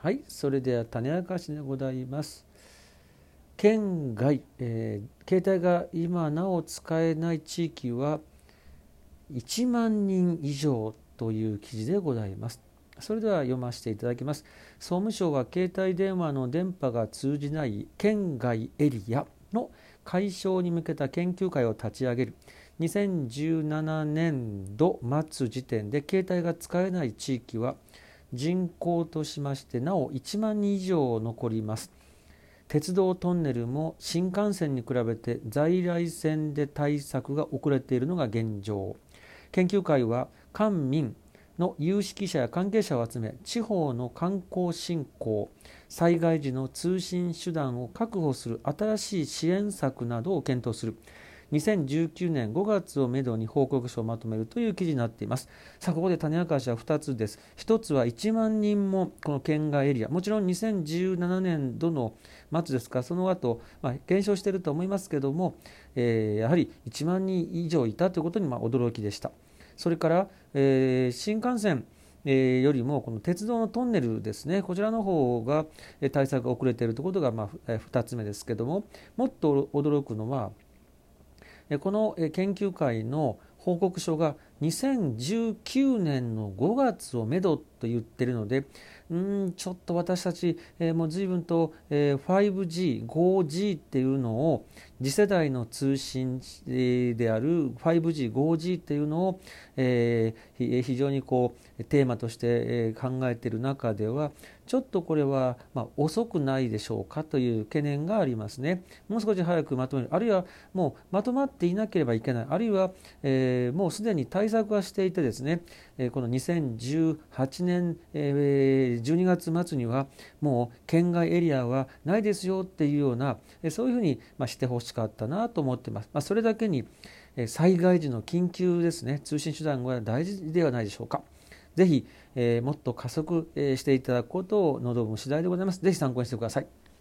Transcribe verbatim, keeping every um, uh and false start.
はい、それでは種明かしでございます。県外、えー、携帯が今なお使えない地域はいちまんにん以上という記事でございます。それでは読ませていただきます。総務省は携帯電話の電波が通じない県外エリアの解消に向けた研究会を立ち上げる。にせんじゅうななねんど末時点で携帯が使えない地域は人口としましてなおいちまんにん以上残ります。鉄道トンネルも新幹線に比べて在来線で対策が遅れているのが現状。研究会は官民の有識者や関係者を集め、地方の観光振興、災害時の通信手段を確保する新しい支援策などを検討する。にせんじゅうきゅうねんごがつをめどに報告書をまとめるという記事になっています。さあ、ここで種明かしはふたつです。ひとつはいちまんにんもこの県外エリア、もちろんにせんじゅうななねんどの末ですから、その後、まあ、減少していると思いますけれども、えー、やはりいちまんにん以上いたということにまあ驚きでした。それから、えー、新幹線よりもこの鉄道のトンネルですね、こちらの方が対策が遅れているということがまあふたつめですけれども、もっと驚くのはこの研究会の報告書がにせんじゅうきゅうねんのごがつをめどと言っているので、うーんちょっと私たち、えー、もう随分と、えー、ファイブジー、フォージー っていうのを次世代の通信である ファイブジー、フォージー っていうのを、えー、非常にこうテーマとして、えー、考えている中ではちょっとこれは、まあ、遅くないでしょうかという懸念がありますね。もう少し早くまとめる、あるいはもうまとまっていなければいけない、あるいは、えー、もうすでに対策はしていてですね、えー、このにせんじゅうはちねん、えー、じゅうにがつ末にはもう県外エリアはないですよっていうような、えー、そういうふうに、まあ、してほしかったなと思っています。まあ、それだけに、えー、災害時の緊急ですね、通信手段が大事ではないでしょうか。ぜひ、えー、もっと加速、えー、していただくことを望む次第でございます。ぜひ参考にしてください。